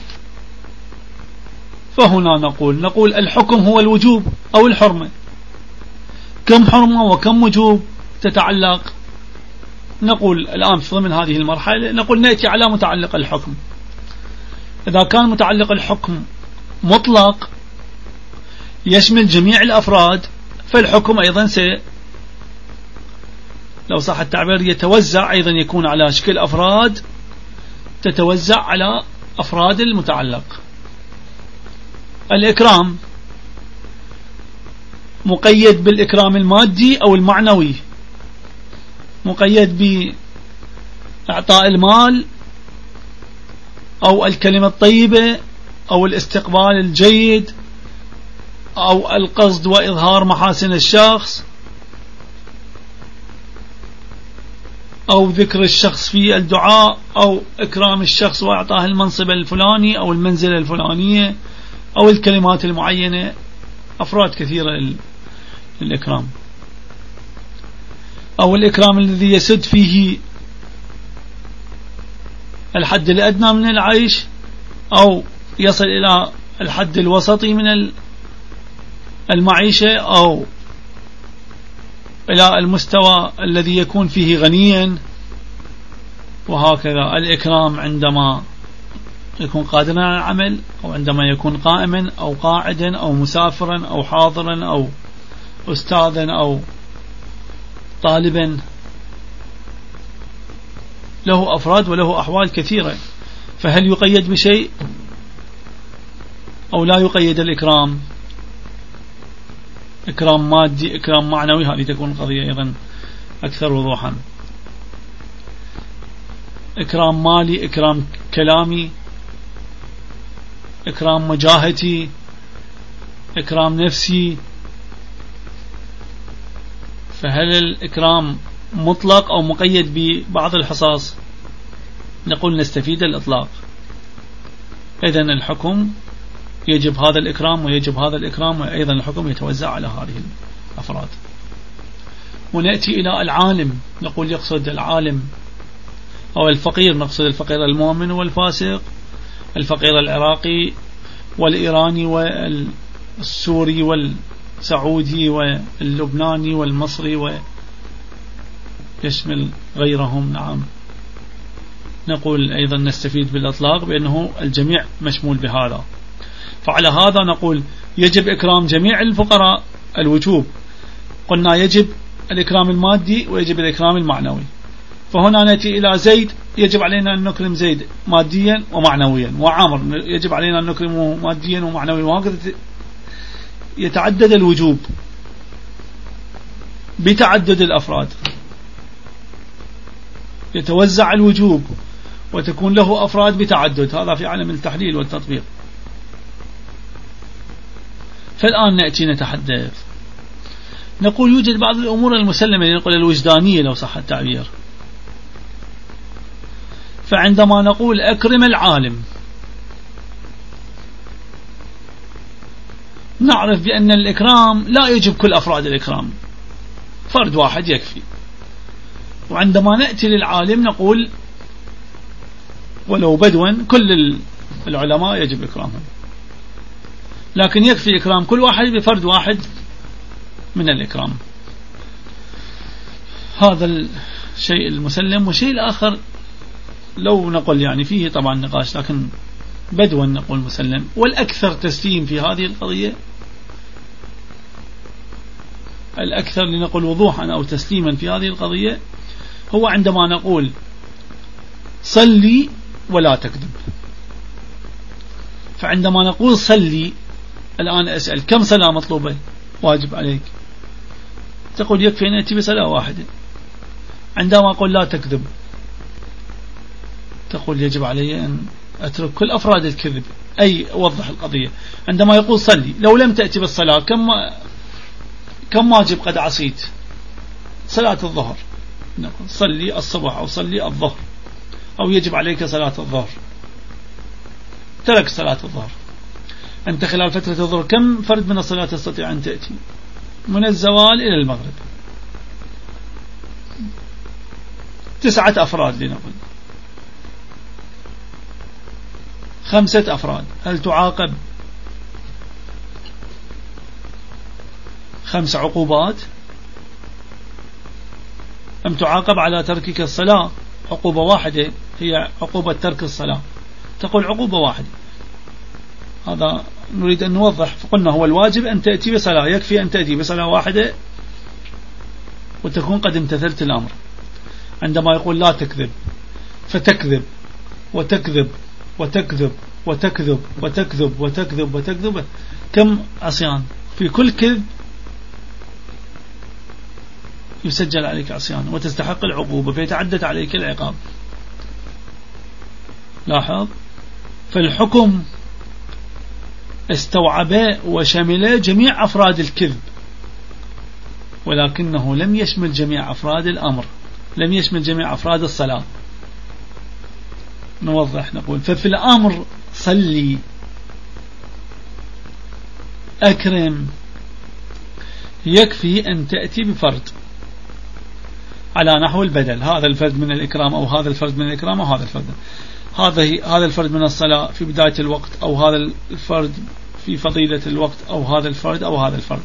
S1: فهنا نقول الحكم هو الوجوب أو الحرمة، كم حرمة وكم وجوب تتعلق نقول الآن في ضمن هذه المرحلة نقول نأتي على متعلق الحكم. إذا كان متعلق الحكم مطلق يشمل جميع الأفراد، فالحكم أيضا لو صح التعبير يتوزع، أيضا يكون على شكل أفراد تتوزع على أفراد المتعلق. الإكرام مقيد بالإكرام المادي أو المعنوي، مقيد بإعطاء المال أو الكلمة الطيبة أو الاستقبال الجيد أو القصد وإظهار محاسن الشخص أو ذكر الشخص في الدعاء أو إكرام الشخص وإعطاه المنصب الفلاني أو المنزلة الفلانية أو الكلمات المعينة. أفراد كثيرة للإكرام. أو الإكرام الذي يسد فيه الحد الأدنى من العيش أو يصل إلى الحد الوسطي من المعيشة أو إلى المستوى الذي يكون فيه غنيا. وهكذا الإكرام عندما يكون قادرا على العمل، أو عندما يكون قائما أو قاعدا أو مسافرا أو حاضرا أو أستاذا أو طالبا، له أفراد وله أحوال كثيرة. فهل يقيد بشيء أو لا يقيد الإكرام؟ إكرام مادي، إكرام معنوي، هذه تكون القضية أيضا أكثر وضوحا. إكرام مالي، إكرام كلامي، إكرام مجاهتي، إكرام نفسي. فهل الإكرام مطلق أو مقيد ببعض الحصص؟ نقول نستفيد الإطلاق. إذن الحكم يجب هذا الإكرام ويجب هذا الإكرام، وأيضا الحكم يتوزع على هذه الأفراد. ونأتي إلى العالم، نقول يقصد العالم أو الفقير، نقصد الفقير المؤمن والفاسق، الفقير العراقي والإيراني والسوري والسعودي واللبناني والمصري ويشمل غيرهم. نعم، نقول أيضا نستفيد بالإطلاق بأنه الجميع مشمول بهذا. فعلى هذا نقول يجب إكرام جميع الفقراء الوجوب. قلنا يجب الإكرام المادي ويجب الإكرام المعنوي. فهنا نأتي إلى زيد، يجب علينا أن نكرم زيد ماديا ومعنويا، وعامر يجب علينا أن نكرمه ماديا ومعنويا، وهكذا يتعدد الوجوب بتعدد الأفراد، يتوزع الوجوب وتكون له أفراد بتعدد. هذا في عالم التحليل والتطبيق. فالآن نأتي نتحدث، نقول يوجد بعض الأمور المسلمة، نقول الوجدانية لو صح التعبير. فعندما نقول أكرم العالم، نعرف بأن الإكرام لا يجب كل أفراد الإكرام، فرد واحد يكفي. وعندما نأتي للعالم نقول ولو بدوا كل العلماء يجب إكرامهم، لكن يكفي إكرام كل واحد بفرد واحد من الإكرام. هذا الشيء المسلم. والشيء الآخر لو نقول يعني فيه طبعا نقاش، لكن بدوا نقول مسلم. والأكثر تسليم في هذه القضية، الأكثر لنقول وضوحا أو تسليما في هذه القضية، هو عندما نقول صلي ولا تكذب. فعندما نقول صلي، الآن أسأل كم صلاة مطلوبة واجب عليك؟ تقول يكفي أن أتي بصلاة واحدة. عندما أقول لا تكذب، تقول يجب علي أن أترك كل أفراد الكذب. أي أوضح القضية، عندما يقول صلي، لو لم تأتي بالصلاة كم واجب قد عصيت؟ صلاة الظهر، نقول صلي الصبح أو صلي الظهر، أو يجب عليك صلاة الظهر، ترك صلاة الظهر. أنت خلال فترة الظهر كم فرد من الصلاة تستطيع أن تأتي؟ من الزوال إلى المغرب 9 أفراد لنقل، 5 أفراد، هل تعاقب 5 عقوبات؟ أم تعاقب على تركك الصلاة عقوبة واحدة، هي عقوبة ترك الصلاة، تقول عقوبة واحدة. هذا نريد أن نوضح. فقلنا هو الواجب أن تأتي بصلاة، يكفي أن تأتي بصلاة واحدة وتكون قد امتثلت الأمر. عندما يقول لا تكذب، فتكذب وتكذب وتكذب وتكذب وتكذب وتكذب وتكذب، كم عصيان؟ في كل كذب يسجل عليك عصيان وتستحق العقوبة، فيتعدد عليك العقاب. لاحظ، فالحكم استوعب وشمل جميع أفراد الكذب، ولكنه لم يشمل جميع أفراد الأمر، لم يشمل جميع أفراد الصلاة. نوضح، نقول ففي الأمر صلي، أكرم، يكفي أن تأتي بفرد على نحو البدل، هذا الفرد من الإكرام أو هذا الفرد من الإكرام أو هذا الفرد، هذا الفرد من الصلاة في بداية الوقت أو هذا الفرد في فضيلة الوقت أو هذا الفرد أو هذا الفرد.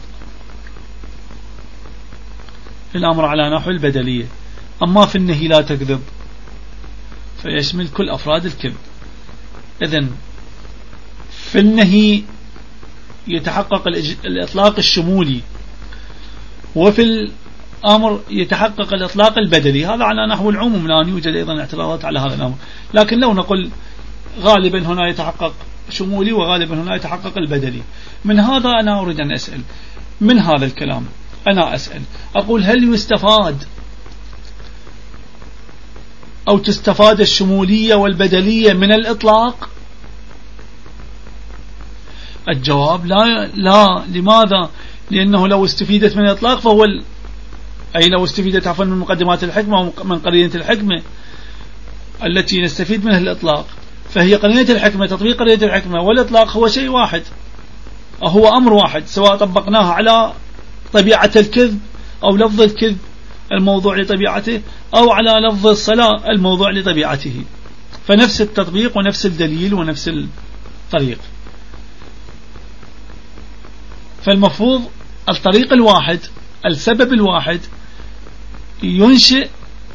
S1: في الأمر على نحو البدلية. أما في النهي لا تكذب فيشمل كل أفراد الكذب. إذن في النهي يتحقق الإطلاق الشمولي، وفي الأمر يتحقق الإطلاق البدلي، هذا على نحو العموم، لا يوجد أيضا اعتراضات على هذا الأمر. لكن لو نقول غالبا هنا يتحقق شمولي وغالبا هنا يتحقق البدلي، من هذا أنا أريد أن أسأل، من هذا الكلام أنا أسأل، أقول هل يستفاد أو تستفاد الشمولية والبدلية من الإطلاق؟ الجواب لا. لماذا؟ لأنه لو استفيدت من الإطلاق فهو أي لو استفيدت عفوا من مقدمات الحكمة ومن قرينة الحكمة التي نستفيد منها الإطلاق، فهي قرينة الحكمة، تطبيق قرينة الحكمة والإطلاق هو شيء واحد، هو أمر واحد، سواء طبقناه على طبيعة الكذب أو لفظ الكذب الموضوع لطبيعته أو على لفظ الصلاة الموضوع لطبيعته، فنفس التطبيق ونفس الدليل ونفس الطريق. فالمفروض الطريق الواحد، السبب الواحد ينشئ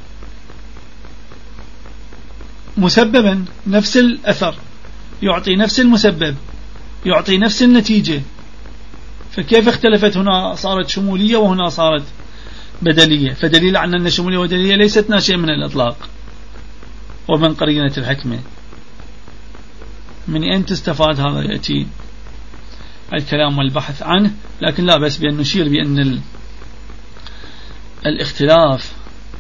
S1: مسببا، نفس الأثر يعطي نفس المسبب، يعطي نفس النتيجة، فكيف اختلفت؟ هنا صارت شمولية وهنا صارت بدلية، فدليل على أن الشمولية والدلية ليست ناشئة من الإطلاق ومن قرينة الحكمة. من أين تستفاد هذا؟ يأتي الكلام والبحث عنه، لكن لا بس بأن نشير بأن الاختلاف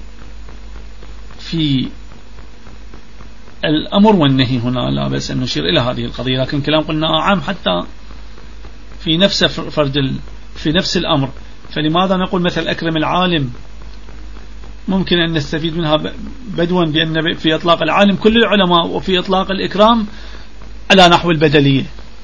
S1: في الأمر والنهي هنا لا بس أن نشير إلى هذه القضية، لكن كلام قلنا عام حتى في نفس في نفس الأمر. فلماذا نقول مثل أكرم العالم ممكن أن نستفيد منها بدوا بأن في إطلاق العالم كل العلماء، وفي إطلاق الإكرام على نحو البدلية.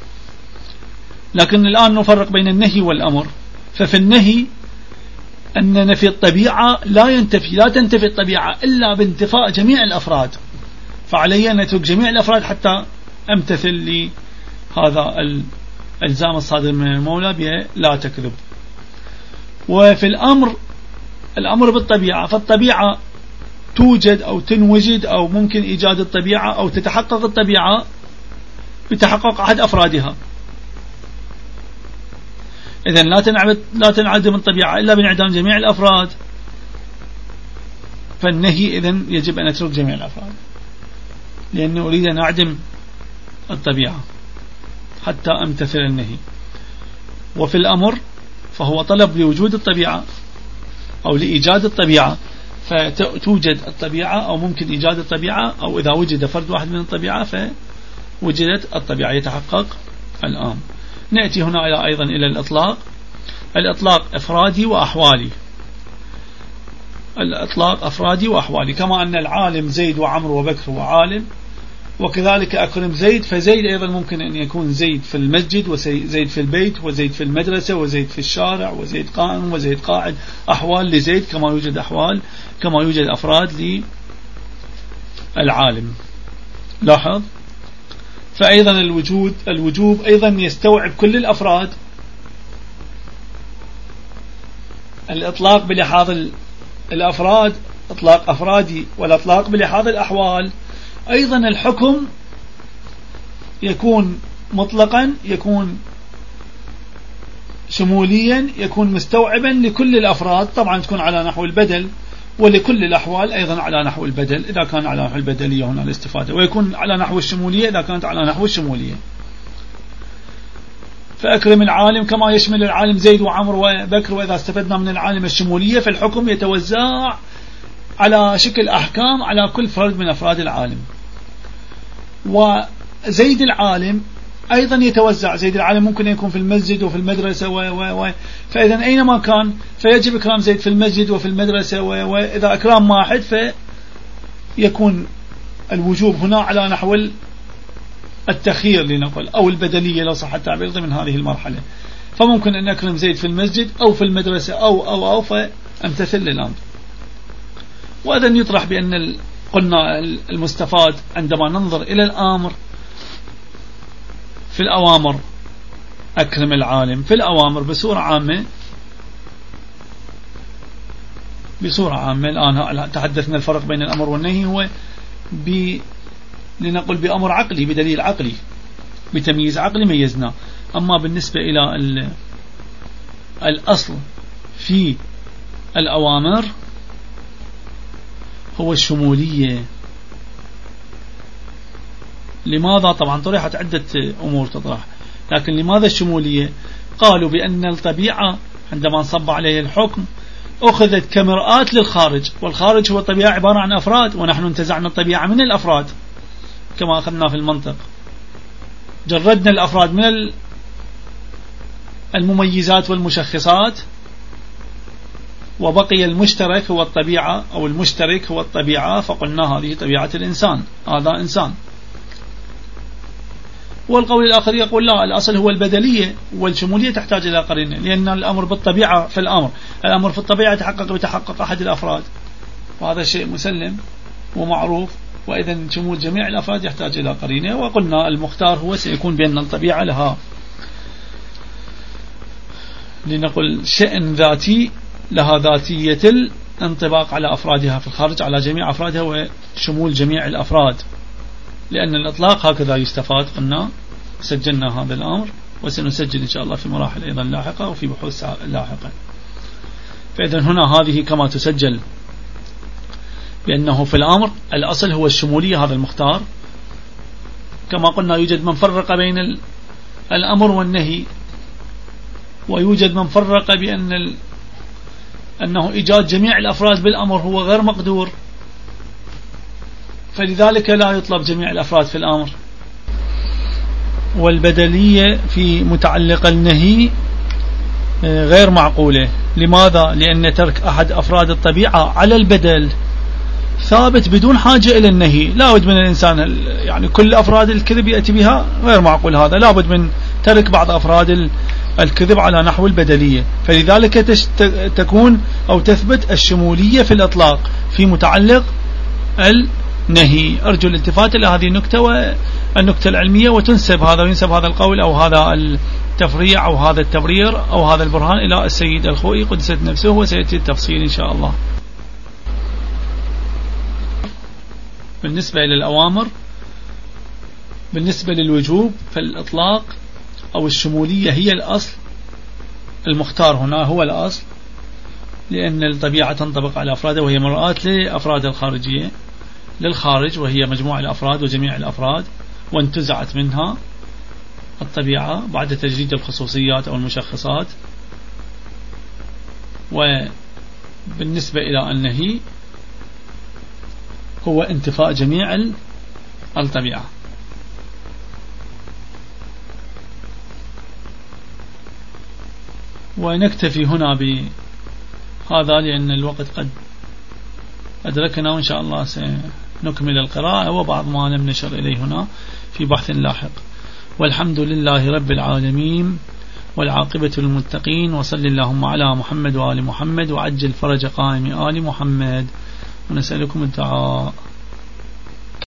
S1: لكن الآن نفرق بين النهي والأمر. ففي النهي أن نفي الطبيعة لا تنتفي الطبيعة إلا بانتفاء جميع الأفراد، فعلي أن نترك جميع الأفراد حتى أمتثل لهذا الإلزام الصادر من المولى بلا تكذب. وفي الأمر بالطبيعة، فالطبيعة توجد أو تنوجد أو ممكن إيجاد الطبيعة أو تتحقق الطبيعة بتحقق أحد أفرادها. إذن لا تنعدم الطبيعة إلا بانعدام جميع الأفراد. فالنهي إذن يجب أن نترك جميع الأفراد، لأنه أريد أن أعدم الطبيعة حتى أمتثل النهي. وفي الأمر فهو طلب لوجود الطبيعة أو لإيجاد الطبيعة، فتوجد الطبيعة أو ممكن إيجاد الطبيعة، أو إذا وجد فرد واحد من الطبيعة فوجدت الطبيعة، يتحقق الآن. نأتي هنا أيضا إلى الإطلاق أفرادي وأحوالي. الإطلاق أفرادي وأحوالي، كما أن العالم زيد وعمر وبكر وعالم، وكذلك أكرم زيد، فزيد أيضا ممكن أن يكون زيد في المسجد وزيد في البيت وزيد في المدرسة وزيد في الشارع وزيد قائم وزيد قاعد، أحوال لزيد كما يوجد أحوال كما يوجد أفراد للعالم. لاحظ، فأيضا الوجوب أيضا يستوعب كل الأفراد. الإطلاق بلحاظ الأفراد إطلاق أفرادي والإطلاق بلحاظ الأحوال، أيضا الحكم يكون مطلقا، يكون شموليا، يكون مستوعبا لكل الأفراد، طبعا تكون على نحو البدل، ولكل الأحوال أيضا على نحو البدل إذا كان على نحو البدلية هنا الاستفادة، ويكون على نحو الشمولية إذا كانت على نحو الشمولية. فأكرم العالم كما يشمل العالم زيد وعمر وبكر، وإذا استفدنا من العالم الشمولية فالحكم يتوزع على شكل أحكام على كل فرد من أفراد العالم. وزيد العالم أيضا يتوزع، زيد العالم ممكن يكون في المسجد وفي المدرسة فإذا أينما كان فيجب إكرام زيد في المسجد وفي المدرسة، وإذا إكرام واحد فيكون الوجوب هنا على نحو التخيير لنقول أو البدلية لو صح التعبير ضمن هذه المرحلة، فممكن أن أكرم زيد في المسجد أو في المدرسة أو فأمتثل للأمر. وإذا يطرح بأن قلنا المستفاد عندما ننظر إلى الأمر في الأوامر أكرم العالم في الأوامر بصورة عامة الآن تحدثنا الفرق بين الأمر والنهي هو لنقل بأمر عقلي بدليل عقلي بتمييز عقلي ميزنا. أما بالنسبة إلى الأصل في الأوامر هو الشمولية. لماذا؟ طبعا طرحت عدة أمور تطرح، لكن لماذا الشمولية؟ قالوا بأن الطبيعة عندما انصب عليه الحكم أخذت كمرآة للخارج، والخارج هو الطبيعة عبارة عن أفراد، ونحن انتزعنا الطبيعة من الأفراد كما أخذنا في المنطق، جردنا الأفراد من المميزات والمشخصات، وبقي المشترك هو الطبيعة أو المشترك هو الطبيعة، فقلنا هذه طبيعة الإنسان، هذا إنسان. والقول الآخر يقول لا، الأصل هو البدلية، والشمولية تحتاج إلى قرينة، لأن الأمر بالطبيعة في الأمر في الطبيعة يتحقق بتحقق أحد الأفراد، وهذا شيء مسلم ومعروف، وإذا شمول جميع الأفراد يحتاج إلى قرينة. وقلنا المختار هو سيكون بأن الطبيعة لها لنقل شأن ذاتي، لها ذاتية الانطباق على أفرادها في الخارج على جميع أفرادها وشمول جميع الأفراد، لأن الإطلاق هكذا يستفاد. قلنا سجلنا هذا الأمر وسنسجل إن شاء الله في مراحل أيضا لاحقة وفي بحوث لاحقة. فإذا هنا هذه كما تسجل بأنه في الأمر الأصل هو الشمولية، هذا المختار. كما قلنا يوجد من فرق بين الأمر والنهي، ويوجد من فرق بأن أنه إيجاد جميع الأفراد بالأمر هو غير مقدور، فلذلك لا يطلب جميع الأفراد في الأمر. والبدلية في متعلق النهي غير معقولة. لماذا؟ لأن ترك أحد أفراد الطبيعة على البدل ثابت بدون حاجة إلى النهي. لا بد من الإنسان يعني كل أفراد الكذب يأتي بها، غير معقول هذا، لا بد من ترك بعض أفراد الكذب على نحو البدلية. فلذلك تكون أو تثبت الشمولية في الإطلاق في متعلق النهي. أرجو الالتفات إلى هذه النكتة والنكتة العلمية، وتنسب هذا وينسب هذا القول أو هذا التفريع أو هذا التبرير أو هذا البرهان إلى السيد الخوئي قدست نفسه، وسيأتي التفصيل إن شاء الله. بالنسبة إلى الأوامر، بالنسبة للوجوب فالإطلاق أو الشمولية هي الأصل، المختار هنا هو الأصل، لأن الطبيعة تنطبق على أفراد وهي مرآة لأفراد الخارجية للخارج، وهي مجموع الأفراد وجميع الأفراد، وانتزعت منها الطبيعة بعد تجريد الخصوصيات أو المشخصات. وبالنسبة إلى النهي هو انتفاء جميع الطبيعة. ونكتفي هنا بهذا لأن الوقت قد أدركنا، وإن شاء الله سنكمل القراءة وبعض ما لم نشر إليه هنا في بحث لاحق. والحمد لله رب العالمين، والعاقبة للمتقين، وصل اللهم على محمد وآل محمد، وعجل فرج قائم آل محمد، ونسألكم الدعاء.